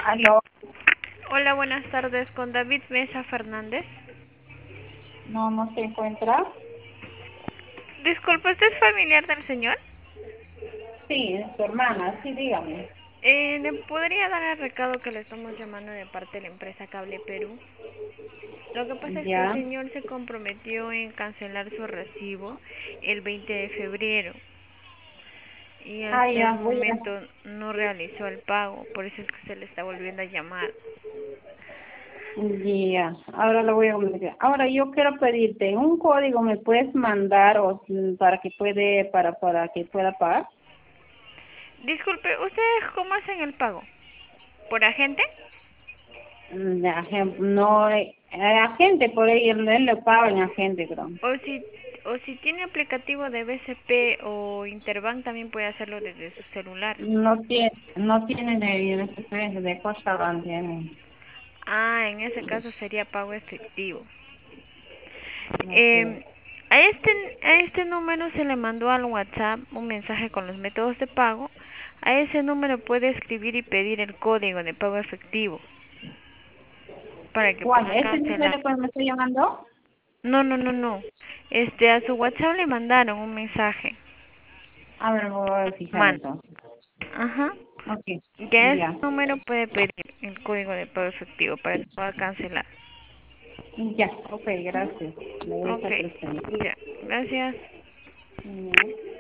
Aló, Hola, buenas tardes, con David Mesa Fernández. no se encuentra. Disculpe, ¿usted es familiar del señor? Sí, es su hermana, sí, dígame. ¿Le podría dar el recado que le estamos llamando de parte de la empresa Cable Perú? Lo que pasa es que el Ya. señor se comprometió en cancelar su recibo el 20 de febrero y Ah, hasta el ya, momento no realizó el pago, por eso es que se le está volviendo a llamar. ya, ahora lo voy a comunicar. Ahora yo quiero pedirte un código, ¿me puedes mandar para que para que pueda pagar? Disculpe, ¿ustedes cómo hacen el pago? ¿Por agente? No, agente, por ahí, él le paga en agente, creo. O si, o si tiene aplicativo de BCP o Interbank también puede hacerlo desde su celular. No tiene de Costarán, tiene. Ah, en ese caso sería pago efectivo. No sé. Eh, a este número se le mandó al WhatsApp un mensaje con los métodos de pago. A ese número puede escribir y pedir el código de pago efectivo para que ¿Cuál? pueda ¿Este es cancelar. el que me estoy llamando? No, no, no, no. A su WhatsApp le mandaron un mensaje. A ver, me voy a fijar Man, entonces. ajá. Ok, Que a ese ya. número puede pedir el código de pago efectivo para que pueda cancelar. Ya, ok, Ujú. gracias. Le voy a Ok, estar presente. ya. Gracias. Ya.